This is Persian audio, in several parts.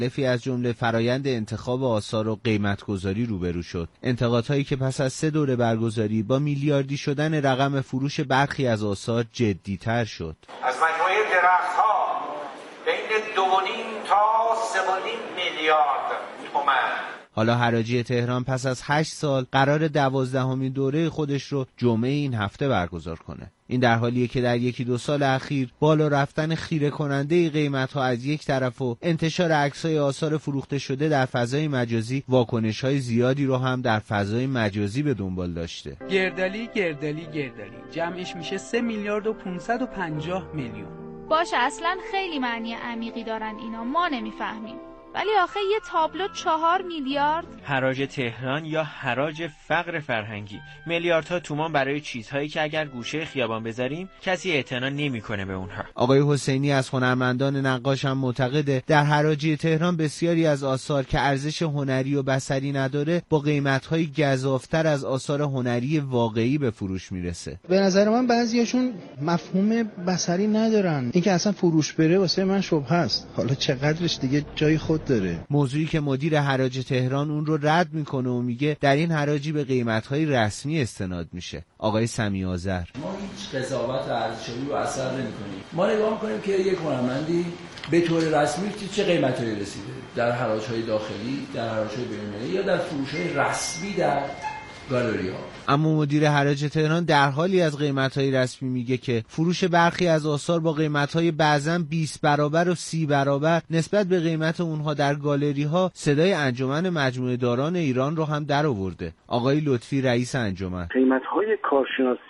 مختلفی از جمله فرایند انتخاب آثار و قیمت‌گذاری روبرو شد. انتقادهایی که پس از 3 دوره برگزاری با میلیاردی شدن رقم فروش برخی از آثار جدی‌تر شد. از مجموعه درخت‌ها بین 2.5 تا 3.5 میلیارد تومان. حالا حراجی تهران پس از 8 سال قرار 12مین دوره خودش رو جمعه این هفته برگزار کنه. این در حالیه که در 1-2 سال اخیر بالا رفتن خیره کننده قیمت‌ها از یک طرف و انتشار عکس‌های آثار فروخته شده در فضای مجازی واکنش‌های زیادی رو هم در فضای مجازی به دنبال داشته. گردالی جمعش میشه 3 میلیارد و 550 میلیون. باشه اصلاً خیلی معنی عمیقی دارن اینا، ما نمیفهمیم. ولی آخه یه تابلو 4 میلیارد؟ حراج تهران یا حراج فقر فرهنگی، میلیاردها تومان برای چیزهایی که اگر گوشه خیابان بذاریم کسی اعتنا نمیکنه به اونها. آقای حسینی از هنرمندان نقاش هم معتقده در حراجی تهران بسیاری از آثار که ارزش هنری و بصری نداره با قیمت‌های گزاف‌تر از آثار هنری واقعی به فروش میرسه. به نظر من بعضیاشون مفهوم بصری ندارن. اینکه اصلا فروش بره واسه من شبهه است. حالا چقدرش دیگه جای خود داره. موضوعی که مدیر حراج تهران اون رو رد میکنه و میگه در این حراجی به قیمت‌های رسمی استناد میشه. آقای سمیع آذر: ما هیچ قضاوت ارزشی رو اثر نمی‌کنیم. ما نگاه می‌کنیم که یک هنرمندی به طور رسمی چه قیمتایی رسیده در حراج‌های داخلی، در حراج‌های بین‌المللی یا در فروش‌های رسمی در گالری‌ها. اما مدیر حراج تهران در حالی از قیمت‌های رسمی میگه که فروش برخی از آثار با قیمت‌های بعضاً 20 برابر و 30 برابر نسبت به قیمت اونها در گالری‌ها صدای انجمن مجموعه داران ایران رو هم در آورده. آقای لطفی رئیس انجمن: قیمت‌های کارشناسی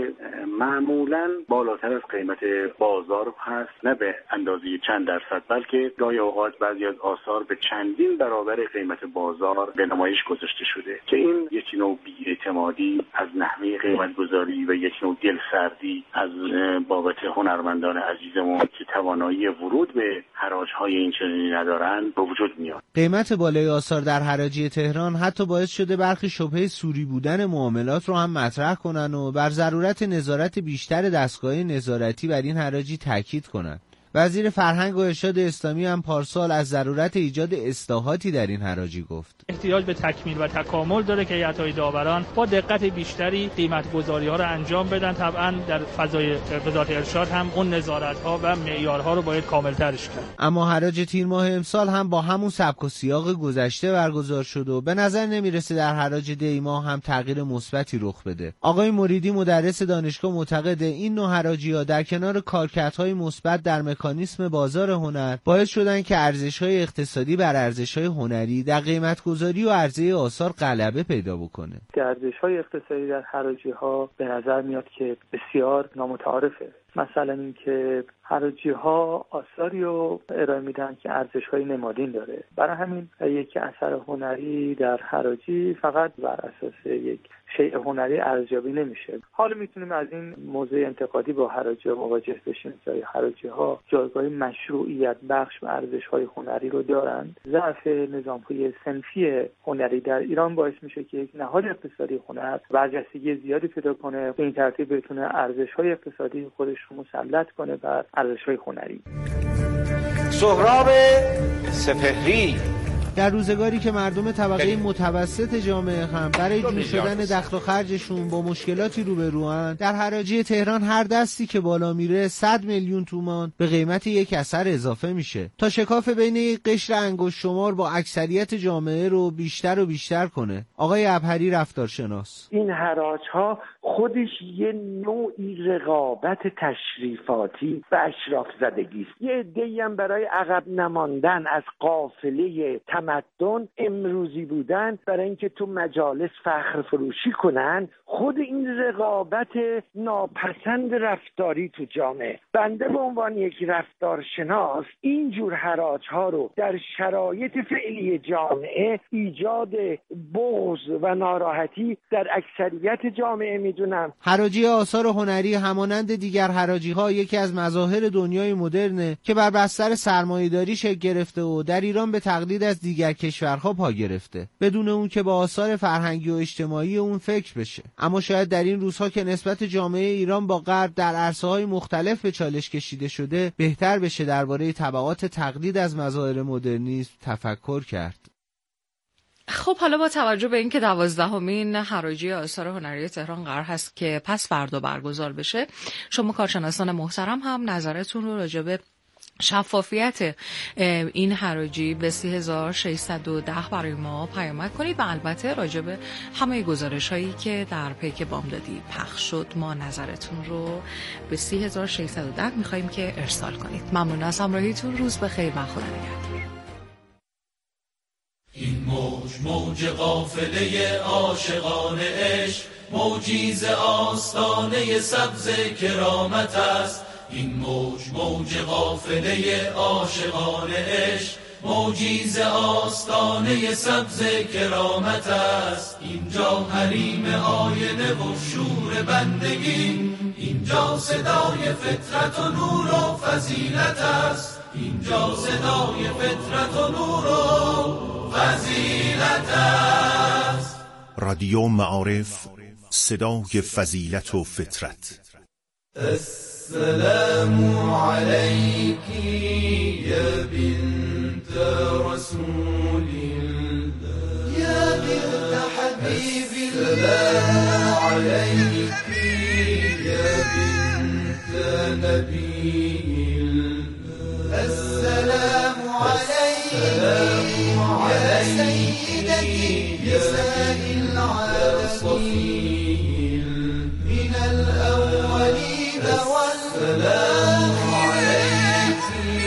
معمولاً بالاتر از قیمت بازار هست، نه به اندازه چند درصد، بلکه گاهی اوقات بعضی از آثار به چندین برابر قیمت بازار به نمایش گذاشته شده که این یک نوع بی‌اعتمادی از نحوه قیمت‌گذاری و یک نوع دلسردی از بابت هنرمندان عزیزمون که توانایی ورود به حراج‌های این چنینی ندارن به وجود میاد. قیمت بالای آثار در حراجی تهران حتی باعث شده برخی شبهه سوری بودن معاملات رو هم مطرح کنن و بر ضرورت نظارت بیشتر دستگاه نظارتی بر این حراجی تاکید کنن. وزیر فرهنگ و ارشاد اسلامی هم پارسال از ضرورت ایجاد اصلاحاتی در این حراجی گفت. احتیاج به تکمیل و تکامل داره که هیئت‌های داوران با دقت بیشتری قیمت‌گذاری‌ها رو انجام بدن. طبعاً در فضای وزارت ارشاد هم اون نظارت‌ها و معیارها رو باید کامل‌ترش کرد. اما حراج تیر ماه امسال هم با همون سبک و سیاق گذشته برگزار شد و به نظر نمیرسه در حراج دی ماه هم تغییر مثبتی رخ بده. آقای مریدی مدرس دانشگاه معتقده این نوع حراجی‌ها در کنار کارکردهای مثبت در مکانیسم بازار هنر باعث شدن که ارزش‌های اقتصادی بر ارزش‌های هنری در قیمت‌گذاری و عرضه آثار غلبه پیدا بکنه. ارزش‌های اقتصادی در حراجی‌ها به نظر میاد که بسیار نامتعارفه. مثلا اینکه حراجی‌ها آثاری رو ارائه میدن که ارزش‌های نمادین داره. برای همین یک اثر هنری در حراجی فقط بر اساس یک شیء هنری ارزیابی نمیشه. حالا میتونیم از این موضوع انتقادی با حراجی‌ها مواجه بشیم که حراجی‌ها جایگاه مشروعیت بخش و ارزش‌های هنری رو دارند. ضعف نظام‌های صنفی هنری در ایران باعث میشه که یک نهاد اقتصادی هنر برجستگی زیادی پیدا کنه، به این ترتیب بتونه ارزش‌های اقتصادی خودش رو مسلط کنه بر ارزش‌های هنری. سهراب سپهری: در روزگاری که مردم طبقه متوسط جامعه هم برای جور شدن دخل و خرجشون با مشکلاتی روبروان، در حراجی تهران هر دستی که بالا میره 100 میلیون تومان به قیمت یک اثر اضافه میشه تا شکاف بین یک قشر انگشت شمار با اکثریت جامعه رو بیشتر و بیشتر کنه. آقای ابهری رفتارشناس: این حراج‌ها خودش یه نوعی رقابت تشریفاتی و اشراف زدگی است. یه عده‌ای هم برای عقب نماندن از قافله تمدن امروزی بودن، برای اینکه تو مجالس فخر فروشی کنن. خود این رقابت ناپسند رفتاری تو جامعه، بنده به عنوان یک رفتارشناس اینجور حراج‌ها رو در شرایط فعلی جامعه ایجاد بغض و ناراحتی در اکثریت جامعه میدونم. حراجی آثار هنری همانند دیگر حراجی‌ها یکی از مظاهر دنیای مدرنه که بر بستر سرمایه‌داری شکل گرفته و در ایران به تقلید از دیگر کشورها پا گرفته، بدون اون که با آثار فرهنگی و اجتماعی اون فکر بشه. اما شاید در این روزها که نسبت جامعه ایران با غرب در عرصه‌های مختلف به چالش کشیده شده، بهتر بشه درباره تبعات تقلید از مظاهر مدرنیسم تفکر کرد. خب حالا با توجه به اینکه 12مین حراجی آثار هنری تهران قرار هست که پس فردا برگزار بشه، شما کارشناسان محترم هم نظرتون رو راجع به شفافیت این حراجی به 3610 برای ما پیامک کنید و البته راجع به همه گزارش هایی که در پیک بامدادی پخش شد ما نظرتون رو به 3610 میخواییم که ارسال کنید. ممنون از همراهیتون، روز بخیر و خدا نگهدار. این موج قافله عاشقان عشق، موجی ز آستانه سبز کرامت است. این موج قافله عاشقان عشق، موجی ز آستانه سبز کرامت است. اینجا حریم آینه و شور بندگی، اینجا صدای فطرت و نور و فضیلت است. اینجا صدای فطرت و نور و فضیلت است. رادیو معارف، صدای فضیلت و فطرت. السلام عليك يا بنت رسول الله يا بنت حبيب الله. السلام عليك يا بنت نبي الله. السلام عليك يا سيدتي نساء العالمين من الأولين والسلام عليك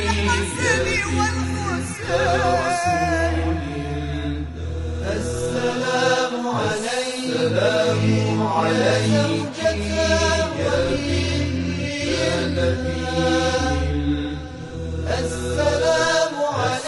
يا رسول الله. السلام عليك يا بنت نبي. السلام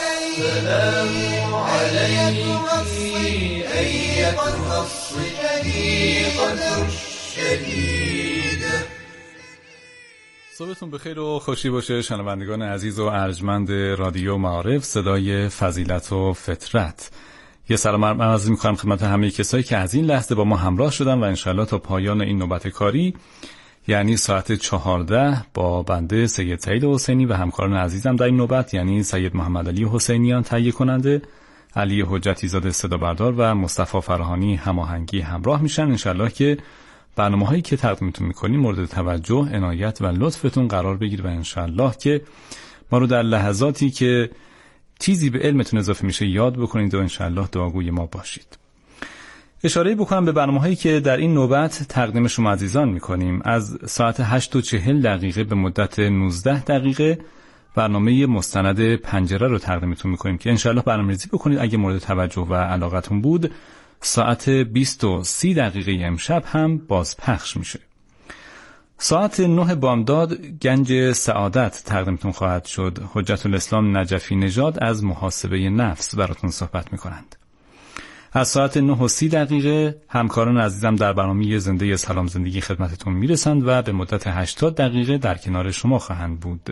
عليك أيتها الصديقة الشديدة. صبحتون بخیر و خوشی باشه شنوندگان عزیز و ارجمند رادیو معارف، صدای فضیلت و فطرت. یه سلام عرض می‌کنم خدمت همه کسایی که از این لحظه با ما همراه شدن و انشالله تا پایان این نوبت کاری، یعنی ساعت 14 با بنده سید سعید حسینی و همکاران عزیزم در این نوبت، یعنی سید محمد علی حسینیان تهیه کننده، علی حجتی زاده صدا بردار و مصطفی فراهانی هماهنگی همراه میشن. انشالله که برنامه‌هایی که تقدیمتون می‌کنیم مورد توجه، عنایت و لطفتون قرار بگیره و انشالله که ما رو در لحظاتی که چیزی به علمتون اضافه میشه یاد بکنید و انشالله دعاگوی ما باشید. اشاره بکنم به برنامه‌هایی که در این نوبت تقدیم شما عزیزان می‌کنیم. از ساعت 8:40 به مدت 19 دقیقه برنامه مستند پنجره رو تقدیمتون می‌کنیم که انشالله برنامه‌ریزی بکنید. اگه مورد توجه و علاقتون بود ساعت 20:30 امشب هم بازپخش میشه. ساعت 9 بامداد گنج سعادت تقدیمتون خواهد شد. حجت الاسلام نجفی نژاد از محاسبه نفس براتون صحبت می‌کنند. از ساعت 9:30 همکاران عزیزم در برنامه زنده سلام زندگی خدمتتون میرسند و به مدت 80 دقیقه در کنار شما خواهند بود.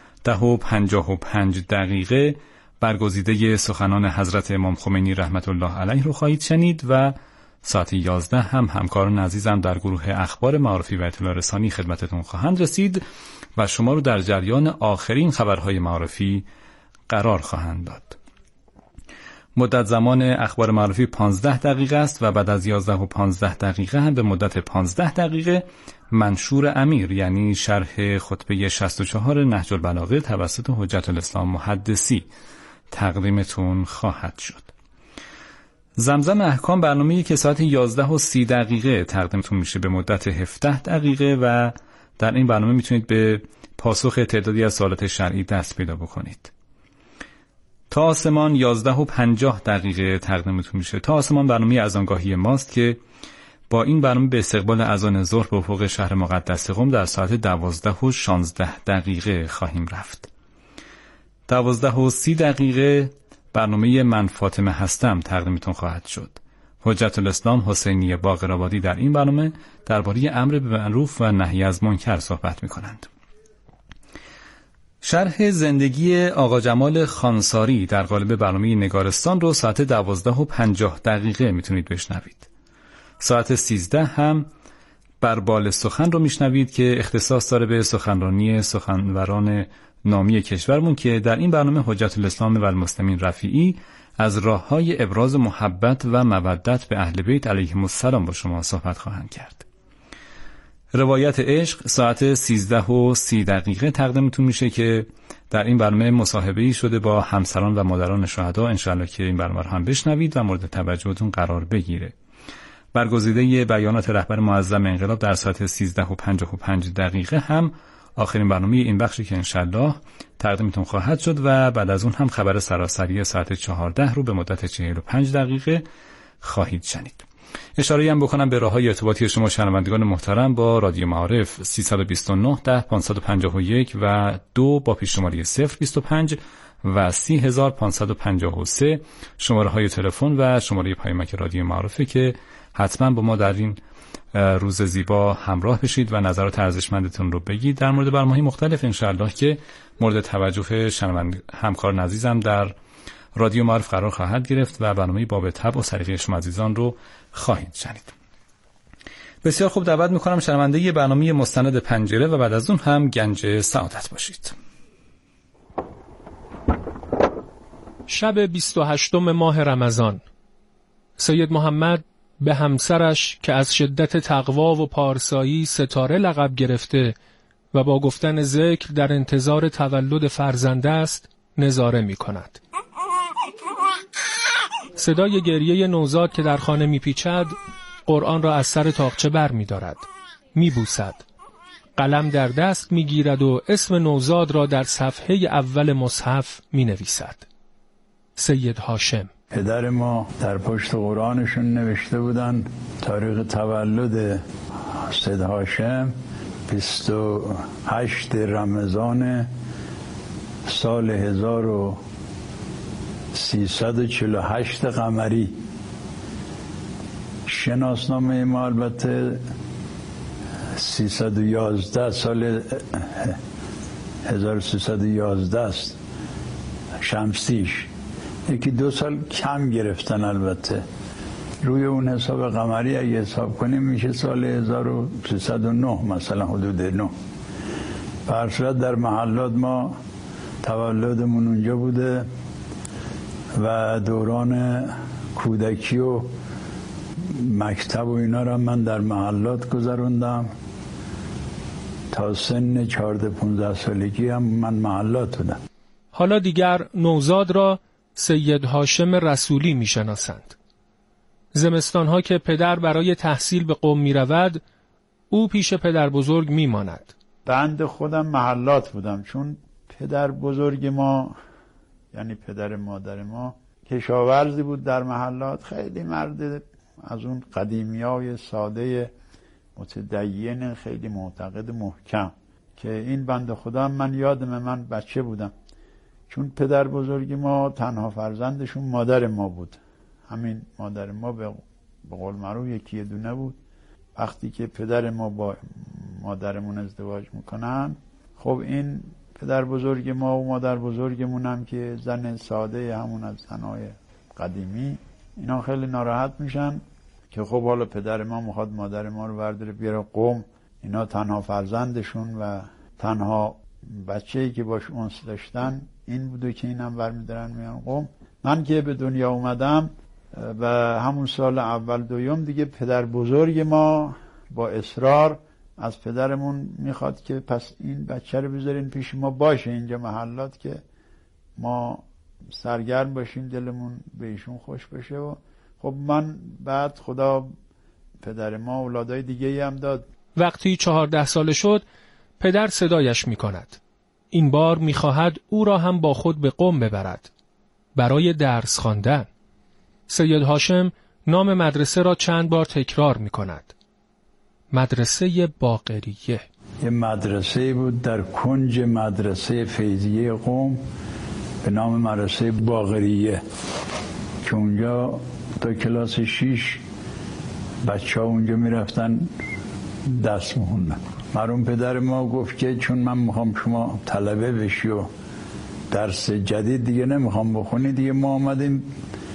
10:55 برگزیده سخنان حضرت امام خمینی رحمت الله علیه رو خواهید شنید و ساعت 11 هم همکاران عزیزم در گروه اخبار معارفی و اطلاع رسانی خدمتتون خواهند رسید و شما رو در جریان آخرین خبرهای معارفی قرار خواهند داد. مدت زمان اخبار معرفی 15 دقیقه است و بعد از 11:15 هم به مدت 15 دقیقه منشور امیر، یعنی شرح خطبه 64 نهج البلاغه توسط حجت الاسلام محدثی تقدیمتون خواهد شد. زمزم احکام برنامه‌ای که ساعت 11:30 تقدیمتون میشه به مدت 17 دقیقه و در این برنامه میتونید به پاسخ تعدادی از سوالات شرعی دست پیدا بکنید. تا آسمان 11:50 تقدیمتون میشه. تا آسمان برنامه اذانگاهی ماست که با این برنامه به استقبال اذان ظهر به افق شهر مقدس قم در ساعت 12:16 خواهیم رفت. 12:30 برنامه من فاطمه هستم تقدیمتون خواهد شد. حجت الاسلام حسینی باقرآبادی در این برنامه درباره امر به معروف و نهی از منکر صحبت می‌کنند. شرح زندگی آقا جمال خانساری در قالب برنامه نگارستان رو ساعت 12:50 میتونید بشنوید. ساعت 13 هم بر بال سخن رو میشنوید که اختصاص داره به سخنرانی سخنوران نامی کشورمون که در این برنامه حجت الاسلام و المسلمین رفیعی از راه‌های ابراز محبت و مودت به اهل بیت علیهم السلام با شما صحبت خواهند کرد. روایت عشق ساعت 13:30 تقدیمتون میشه که در این برنامه مصاحبه‌ای شده با همسران و مادران شهدا. انشالله که این برنامه رو هم بشنوید و مورد توجهتون قرار بگیره. برگزیده بیانات رهبر معظم انقلاب در ساعت 13:55 هم آخرین برنامه این بخشی که انشالله تقدیمتون خواهد شد و بعد از اون هم خبر سراسری ساعت 14 رو به مدت 45 دقیقه خواهید شنید. اشاره هم بکنم به راه‌های ارتباطی شما شنوندگان محترم با رادیو معارف 329 10 551 و 2 با پیش شماره 025 و 30553 شماره‌های تلفن و شماره پیامک رادیو معارفه که حتما با ما در این روز زیبا همراه بشید و نظرات ارزشمندتون رو بگید در مورد برنامه‌های مختلف انشاءالله که مورد توجه همکار عزیزم در رادیو معارف قرار خواهد گرفت و برنامه باب طبع و سلیقه شما عزیزان رو خواهید شنید. بسیار خوب، دعوت می‌کنم شنونده برنامه مستند پنجره و بعد از اون هم گنج سعادت باشید. شب 28 ماه رمضان، سید محمد به همسرش که از شدت تقوا و پارسایی ستاره لقب گرفته و با گفتن ذکر در انتظار تولد فرزند است نظاره می کند. صدای گریه نوزاد که در خانه می پیچد قرآن را از سر طاقچه بر می دارد، می بوسد، قلم در دست می گیرد و اسم نوزاد را در صفحه اول مصحف می نویسد. سید هاشم. پدر ما در پشت قرآنشون نوشته بودن تاریخ تولد سید هاشم 28 رمضان سال 1348 قمری. شناسنامه ما البته 311 سال 1311 است شمسیش، یکی 2 سال کم گرفتن. البته روی اون حساب قمری اگه حساب کنیم میشه سال 1309 مثلا، حدود 9. به صورت در محلات ما تولدمون اونجا بوده و دوران کودکی و مکتب و اینا را من در محلات گذروندم. تا سن 14-15 سالگی هم من محلات بودم. حالا دیگر نوزاد را سید هاشم رسولی می شناسند. زمستانها که پدر برای تحصیل به قم می رود، او پیش پدر بزرگ می ماند. بند خودم محلات بودم، چون پدر بزرگ ما یعنی پدر مادر ما کشاورزی بود در محلات. خیلی مرد از اون قدیمیای ساده متدین، خیلی معتقد محکم، که این بند خدا من یادم من بچه بودم، چون پدر بزرگ ما تنها فرزندشون مادر ما بود. همین مادر ما به قول معروف یکی دونه بود. وقتی که پدر ما با مادرمون ازدواج میکنن، خب این پدر بزرگ ما و مادر بزرگمون هم که زن ساده، همون از زنای قدیمی، اینا خیلی ناراحت میشن که خب حالا پدر ما میخواد مادر ما رو برداره بیاره قم. اینا تنها فرزندشون و تنها بچه‌ای که باش انس داشتن این بوده که اینم برمیدارن میان قم. من که به دنیا اومدم و همون سال اول دوم دیگه پدر بزرگ ما با اصرار از پدرمون میخواد که پس این بچه رو بذارین پیش ما باشه اینجا محلات، که ما سرگرم باشیم، دلمون به ایشون خوش بشه. و خب من بعد خدا پدر ما اولادای دیگه هم داد. وقتی 14 ساله شد پدر صدایش میکند. این بار میخواهد او را هم با خود به قم ببرد برای درس خواندن. سید هاشم نام مدرسه را چند بار تکرار میکند. مدرسه باقریه. یه مدرسه بود در کنج مدرسه فیضیه قم به نام مدرسه باقریه که اونجا تا کلاس 6 بچه ها اونجا میرفتن درس میخوندن. مرحوم پدر ما گفت که چون من میخوام شما طلبه بشی و درس جدید دیگه نمیخوام بخونی، دیگه ما آمدیم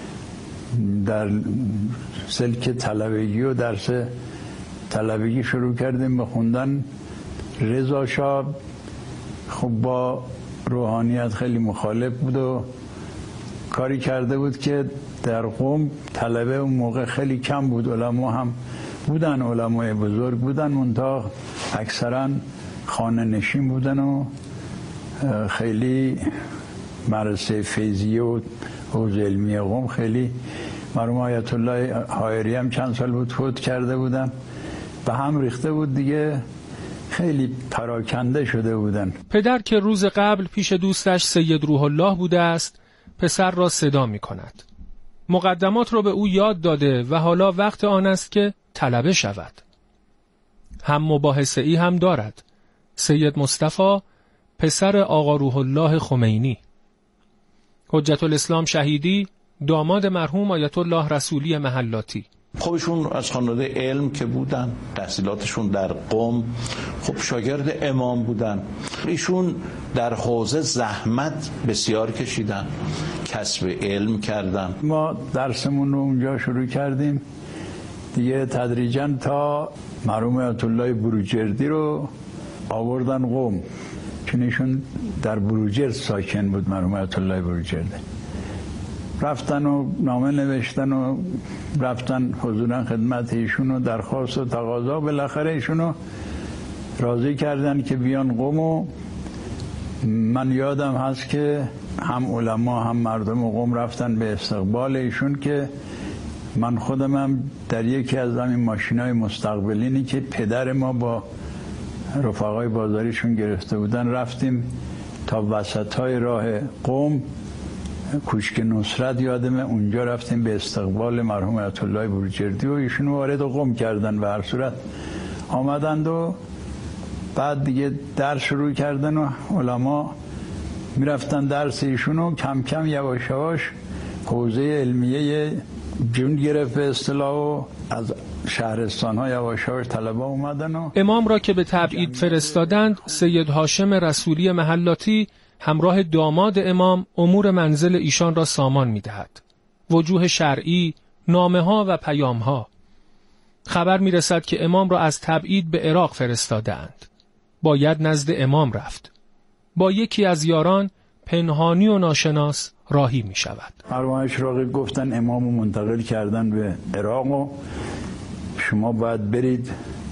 در سلک طلبگی و درس طلبگی شروع کردیم به خوندن. رضا شاه خب با روحانیت خیلی مخالف بود و کاری کرده بود که در قم طلبه اون موقع خیلی کم بود، علما هم بودن، علمای بزرگ بودن، منتها اکثرا خانه نشین بودن و خیلی مدرسه فیضیه و حوزه علمی قم خیلی، مرحوم آیت الله حائری هم چند سال بود فوت کرده بودن، به هم ریخته بود دیگه، خیلی پراکنده شده بودن. پدر که روز قبل پیش دوستش سید روح الله بوده است، پسر را صدا می کند. مقدمات را به او یاد داده و حالا وقت آن است که طلبه شود. هم مباحثه ای هم دارد. سید مصطفی پسر آقا روح الله خمینی، حجت الاسلام شهیدی داماد مرحوم آیت الله رسولی محلاتی. خب ایشون از خانواده علم که بودن، تحصیلاتشون در قم، خب شاگرد امام بودن. ایشون در حوزه زحمت بسیار کشیدن، کسب علم کردن. ما درسمون رو اونجا شروع کردیم دیگه، تدریجاً تا مرحوم آیت الله بروجردی رو آوردن قم، چون ایشون در بروجرد ساکن بود. مرحوم آیت الله بروجردی رفتن و نامه نوشتن و رفتن حضورا خدمت ایشون و درخواست و تقاضا، بالاخره ایشون رو راضی کردن که بیان قم. و من یادم هست که هم علما هم مردم قم رفتن به استقبال ایشون، که من خودم هم در یکی از همین ماشینای مستقبلینی که پدر ما با رفقای بازاریشون گرفته بودن رفتیم تا وسطای راه قم، کوشک نصرت یادمه، اونجا رفتیم به استقبال مرحوم آیت الله بروجردی و ایشون وارد قم کردن. به هر صورت آمدند و بعد دیگه درس شروع کردن و علما میرفتن درس ایشون و کم کم یواش یواش حوزه علمیه جون گرفت به اصطلاح و از شهرستان ها یواش یواش طلبه اومدن. و امام را که به تبعید فرستادند، سید هاشم رسولی محلاتی همراه داماد امام امور منزل ایشان را سامان می دهد. وجوه شرعی، نامه ها و پیام ها. خبر می رسد که امام را از تبعید به عراق فرستاده اند. باید نزد امام رفت. با یکی از یاران پنهانی و ناشناس راهی می شود. مرحوم اشراقی گفتن امام رو منتقل کردن به عراق و شما باید برید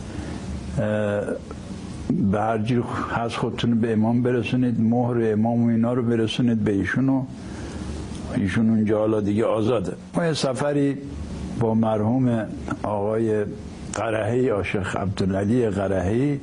به هر جور از خودتون به امام برسونید، مهر امام و اینا رو برسونید به ایشون و ایشون اونجا حالا دیگه آزاده. ما یه سفری با مرحوم آقای قرهی، آشیخ عبدالعلی قرهی،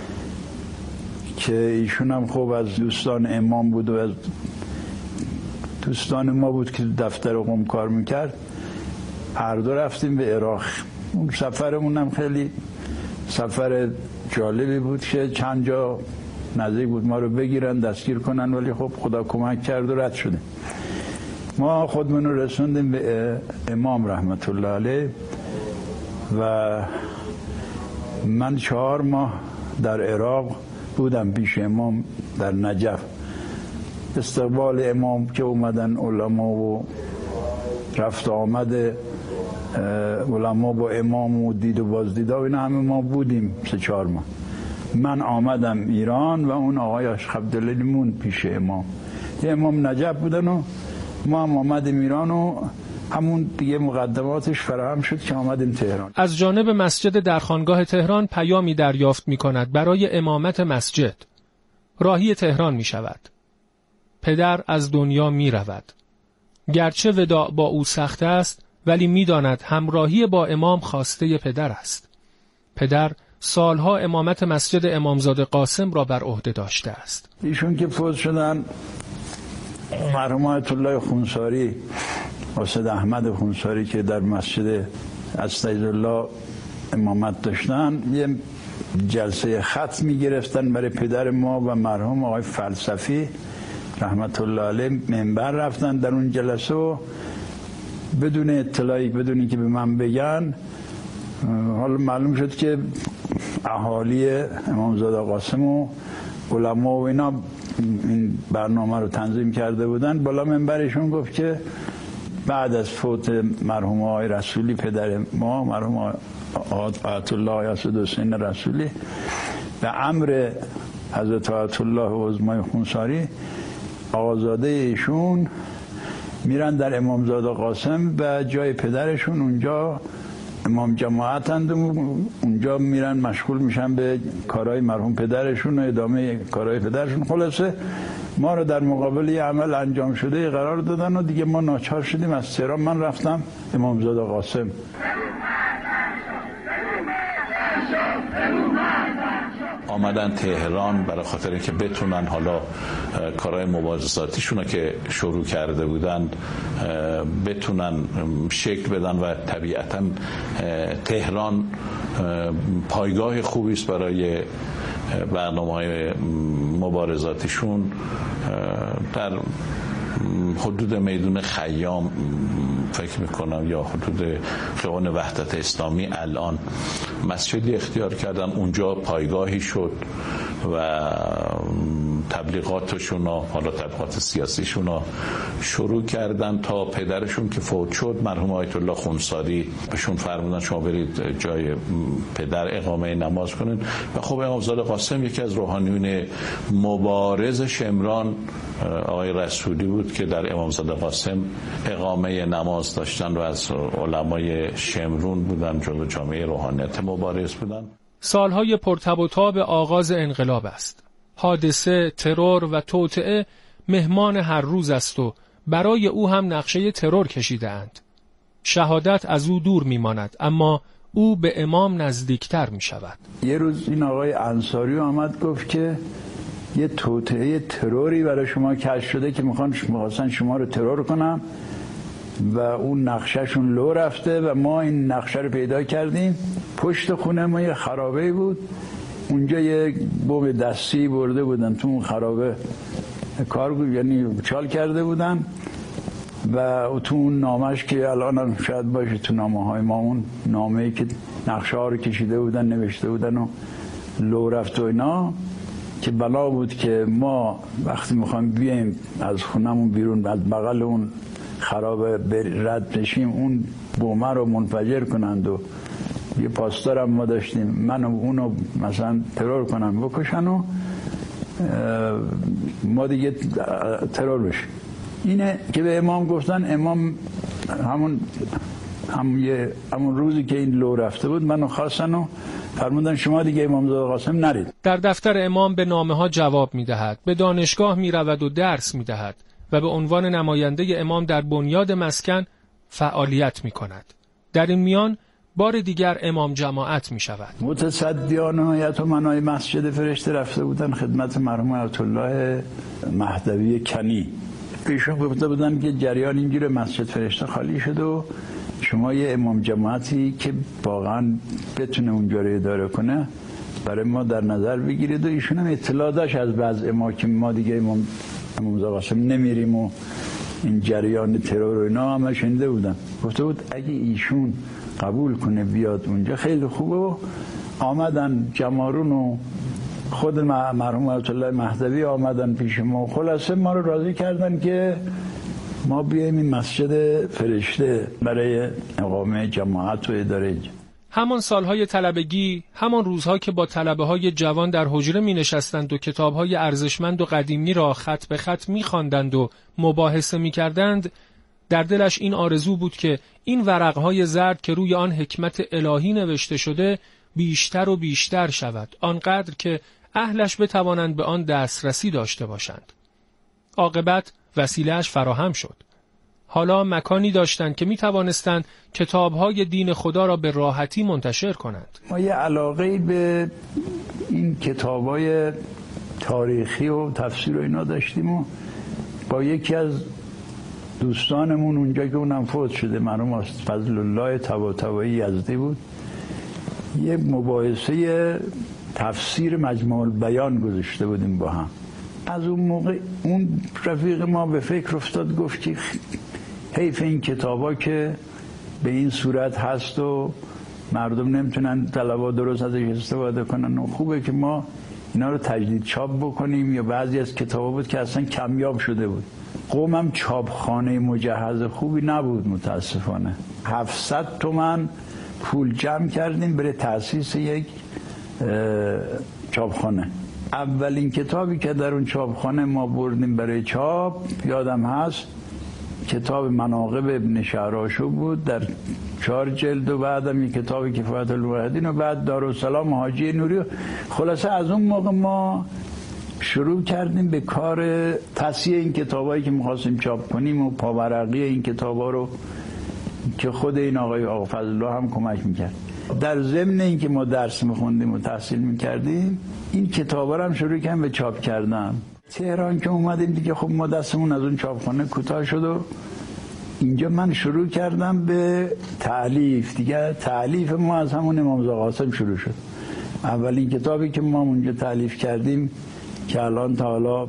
که ایشون هم خوب از دوستان امام بود و از دوستان ما بود که دفتر قم کار میکرد، هر دو رفتیم به عراق. اون سفرمون هم خیلی سفر جالبی بود که چند جا نزدیک بود ما رو بگیرن دستگیر کنن، ولی خب خدا کمک کرد و رد شدیم. ما خودمون رو رسوندیم به امام رحمت الله علیه و من 4 ماه در عراق بودم پیش امام در نجف. استقبال امام که اومدن علما و رفت آمد علما با امام و دید و بازدیدا و اینا همه ما بودیم 3-4 ماه. من آمدم ایران و اون آقای آشیخ عبدالعلی موند پیش امام. امام نجف بودن و ما هم آمدیم ایران و همون دیگه مقدماتش فراهم شد که آمدیم تهران. از جانب مسجد در خانگاه تهران پیامی دریافت می کند برای امامت مسجد. راهی تهران می شود. پدر از دنیا می رود. گرچه وداع با او سخت است، ولی می داند همراهی با امام خواسته پدر است. پدر سالها امامت مسجد امامزاده قاسم را بر عهده داشته است. ایشون که فوت شدن، مرحوم آیت الله خونساری، استاد احمد خونساری که در مسجد استغفرالله امامت داشتن، یه جلسه ختم می گرفتن برای پدر ما و مرحوم آقای فلسفی رحمت الله علیه منبر رفتن. در اون جلسه و بدون اطلاعی، بدون که به من بگن، حالا معلوم شد که اهالی امامزاده قاسم و علما و اینا این برنامه رو تنظیم کرده بودن، بالا منبرشون گفت که بعد از فوت مرحوم آقای رسولی پدر ما، مرحوم آیت الله اسدالدین رسولی، به امر حضرت آیت الله عظمای خونساری آقازاده ایشون میرن در امامزاده قاسم و جای پدرشون اونجا امام جماعتند، اونجا میرن مشغول میشن به کارهای مرحوم پدرشون و ادامه کارهای پدرشون. خلاصه ما رو در مقابل یه عمل انجام شده قرار دادن و دیگه ما ناچار شدیم از تهران. من رفتم امامزاده قاسم. آمدن تهران برای خاطر اینکه بتونن حالا کارهای مبارزاتیشون رو که شروع کرده بودن بتونن شکل بدن و طبیعتا تهران پایگاه خوبی است برای برنامه‌های مبارزاتیشون. در حدود میدون خیام فکر میکنم یا حدود خیابان وحدت اسلامی الان مسجدی اختیار کردن، اونجا پایگاهی شد و تبلیغاتشون حالا تبلیغات سیاسیشون شروع کردن تا پدرشون که فوت شد مرحوم آیت الله خونساری بهشون فرمودن شما برید جای پدر اقامه نماز کنین. و خب امامزاده قاسم یکی از روحانیون مبارز شمران آقای رسولی بود که در امامزاده قاسم اقامه نماز داشتن و از علمای شمرون بودن، جزو جامعه روحانیت مبارز بودن. سالهای پرتب و تاب آغاز انقلاب است. حادثه، ترور و توطئه مهمان هر روز است و برای او هم نقشه ترور کشیده اند. شهادت از او دور میماند اما او به امام نزدیکتر می شود. یه روز این آقای انصاری آمد گفت که یه توطئه تروری برای شما کشف شده که میخواستن شما رو ترور کنم و اون نقشهشون لو رفته و ما این نقشه رو پیدا کردیم. پشت خونه ما یه خرابه بود، اونجا یه بم دستی برده بودن تو اون خرابه کار یعنی چال کرده بودن و تو اون نامش که الان شاید باشه تو نامه های ما، اون نامه‌ای که نقشه ها رو کشیده بودن نوشته بودن و لو رفت و اینا، که بلا بود که ما وقتی میخوایم بیایم از خونمون بیرون از بغل اون خرابه رد بشیم اون بومه رو منفجر کنند و یه پاسدارم ما داشتیم من و اونو مثلا ترور کنن بکشن و ما دیگه ترور بشیم. اینه که به امام گفتن. امام همون روزی که این لو رفته بود منو خواستن و فرمودن شما دیگه امامزاده قاسم نرید. در دفتر امام به نامه ها جواب می دهد، به دانشگاه می رود و درس می دهد و به عنوان نماینده امام در بنیاد مسکن فعالیت می کند. در این میان بار دیگر امام جماعت می شود. متصدیان هیئت امنای مسجد فرشته رفته بودن خدمت مرحوم آیت الله مهدوی کنی. ایشون گفته بودن که جریان اینجوری مسجد فرشته خالی شد و شما یه امام جماعتی که واقعا بتونه اونجا رو اداره کنه برای ما در نظر بگیرید. و ایشون هم اطلاع داشت از بعض اما که ما دیگه امامزاده قاسم نمیریم و این جریان ترور و اینا همه شنیده بودن. گفته بود اگه ایشون قبول کنه بیاد اونجا خیلی خوبه. و آمدن جمارون و خود مرحوم آیت الله مهدوی آمدن پیش ما، خلاصه ما رو راضی کردن که ما بیاییم این مسجد فرشته برای اقامه جماعت و اداره. همان سالهای طلبگی، همان روزها که با طلبه های جوان در حجره می نشستند و کتاب های ارزشمند و قدیمی را خط به خط می خواندند و مباحثه می کردند، در دلش این آرزو بود که این ورقهای زرد که روی آن حکمت الهی نوشته شده بیشتر و بیشتر شود، آنقدر که اهلش بتوانند به آن دسترسی داشته باشند. عاقبت وسیله‌اش فراهم شد. حالا مکانی داشتند که می توانستند کتاب‌های دین خدا را به راحتی منتشر کنند. ما یه علاقه‌ای به این کتاب‌های تاریخی و تفسیر و اینا داشتیم و با یکی از دوستانمون اونجا که اونم فوت شده مرحوم فضل الله طباطبایی یزدی بود، یه مباحثه تفسیر مجموع البیان گذاشته بودیم با هم. از اون موقع اون رفیق ما به فکر افتاد، گفت که حیف این کتابا که به این صورت هست و مردم نمیتونن طلبا درست ازش استفاده کنن و خوبه که ما اینا رو تجدید چاپ بکنیم. یا بعضی از کتابا بود که اصلا کمیاب شده بود. قم هم چاپخانه مجهز خوبی نبود متاسفانه. 700 تومن پول جمع کردیم برای تأسیس یک چاپخانه. اولین کتابی که در اون چاپخانه ما بردیم برای چاپ یادم هست کتاب مناقب ابن شهرآشوب بود در 4 جلد و بعدم یک کتاب کفایت الموحدین و بعد دارالسلام حاجی نوری. خلاصه از اون موقع ما شروع کردیم به کار تصحیح این کتابایی که می‌خواستیم چاپ کنیم و پاورقی این کتابا رو که خود این آقا فضل‌الله هم کمک میکرد. در ضمن این که ما درس میخوندیم و تحصیل میکردیم این کتابا رو هم شروع کردیم به چاپ کردن. تهران که اومدیم دیگه خب ما دستمون از اون چاپخانه کوتاه شد و اینجا من شروع کردم به تألیف. دیگه تألیف ما از همون امام رضا قاسم شروع شد. اولین کتابی که ما اونجا تألیف کردیم که الان تا حالا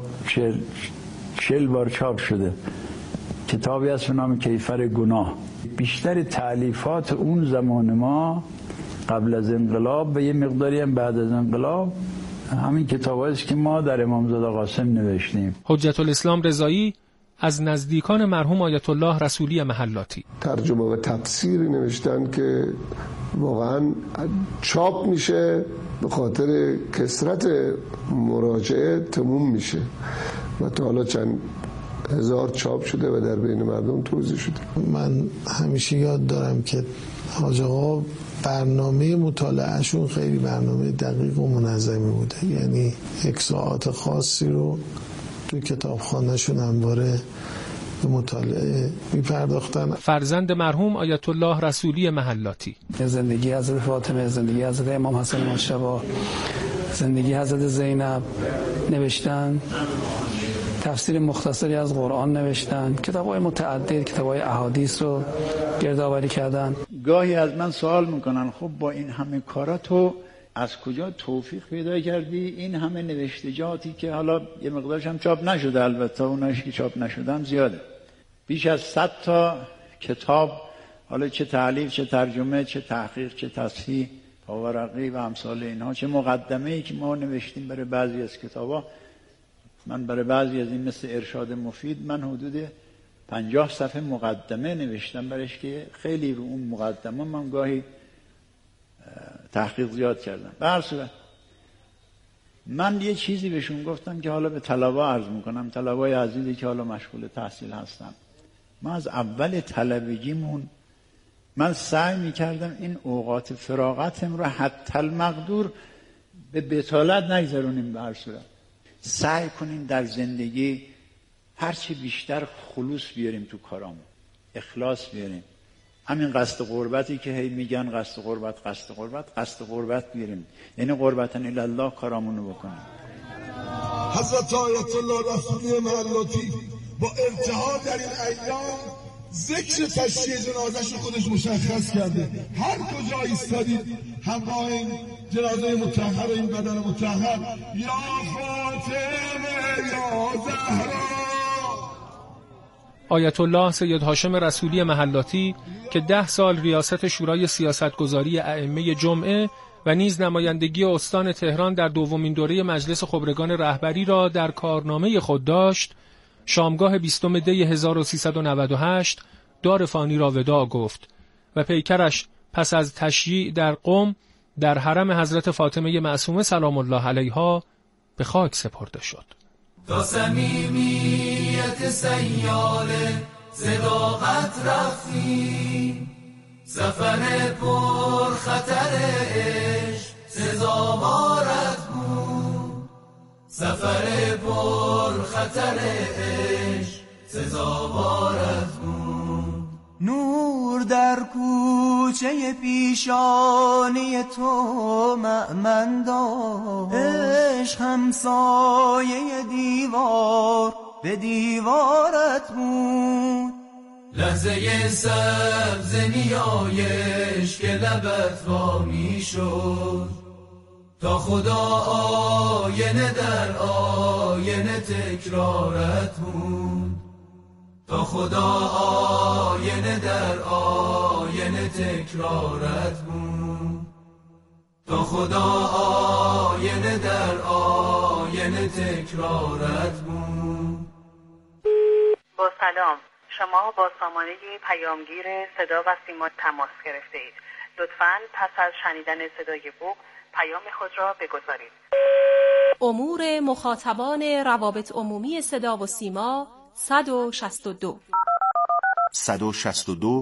40 بار چاپ شده، کتابی هست به نام کیفر گناه. بیشتر تألیفات اون زمان ما قبل از انقلاب و یه مقداری هم بعد از انقلاب همین کتابایی است که ما در امامزاده قاسم نوشتیم. حجت الاسلام رضایی از نزدیکان مرحوم آیت الله رسولی محلاتی ترجمه و تفسیری نوشتن که واقعا چاپ میشه به خاطر کثرت مراجعه تموم میشه و تا حالا چند هزار چاپ شده و در بین مردم توزیع شده. من همیشه یاد دارم که حاج آقا برنامه مطالعهشون خیلی برنامه دقیق و منظمی بوده، یعنی یک ساعت خاصی رو تو کتابخانه‌شون همواره به مطالعه می‌پرداختن. فرزند مرحوم آیت الله رسولی محلاتی زندگی حضرت فاطمه، زندگی حضرت امام حسن مجتبی، زندگی حضرت زینب نوشتن، تفسیر مختصری از قرآن نوشتن، کتاب‌های متعدد، کتاب‌های احادیث رو گردآوری کردن. گاهی از من سوال میکنن خب با این همه کارا تو از کجا توفیق پیدا کردی؟ این همه نوشتجاتی که حالا یه مقدارش هم چاپ نشده، البته اونایی که چاپ نشدن زیاده، بیش از 100 تا کتاب، حالا چه تألیف، چه ترجمه، چه تحقیق، چه تصحیح، پاورقی و امثال اینها، چه مقدمه‌ای که ما نوشتیم برای بعضی از کتابا. من برای بعضی از این مثل ارشاد مفید من حدود 50 صفحه مقدمه نوشتم برایش که خیلی رو اون مقدمه من گاهی تحقیق زیاد کردم. به هر صورت من یه چیزی بهشون گفتم که حالا به طلبا عرض میکنم، طلبای عزیزی که حالا مشغول تحصیل هستن. ما از اول طلبگیمون من سعی میکردم این اوقات فراغتم رو حتی المقدور به بطالت نگذرونیم. به هر صورت سعی کنیم در زندگی هرچی بیشتر خلوص بیاریم تو کارامون، اخلاص بیاریم. همین قصد قربتی که هی میگن قصد قربت بیاریم، یعنی قربتن الی الله کارامونو بکنیم. حضرت آیت الله رسولی محلاتی با ارتحال در این ایام ذکر تشییع جنازش رو خودش مشخص کرده. هر کجا ایستادید همراه این جنازه مطهر، این بدن مطهر، یا فاطمه یا زهرا. آیت الله سید هاشم رسولی محلاتی که 10 سال ریاست شورای سیاستگذاری ائمه جمعه و نیز نمایندگی استان تهران در دومین دوره مجلس خبرگان رهبری را در کارنامه خود داشت، شامگاه 20 دی 1398 دار فانی را وداع گفت و پیکرش پس از تشییع در قم در حرم حضرت فاطمه معصومه سلام الله علیها به خاک سپرده شد. تا صمیمیت سیاله صداقت رفتیم، سفر پر خطر عشق سزاوارت بود، سفر پر خطر عشق سزاوارت بود. نور در کوچه پیشانی تو مأمن داشت، عشق همسایه دیوار به دیوارت بود. لحظه سبز نیایش که لبت وا می شد، تا خدا آینه در آینه تکرارت بود، تا خدا آینه در آینه تکرارت بود، تا خدا آینه در آینه تکرارت بود. با سلام، شما با سامانه پیامگیر صدا و سیما تماس گرفته اید. لطفاً پس از شنیدن صدای بوق پیام خود را بگذارید. امور مخاطبان روابط عمومی صدا و سیما 162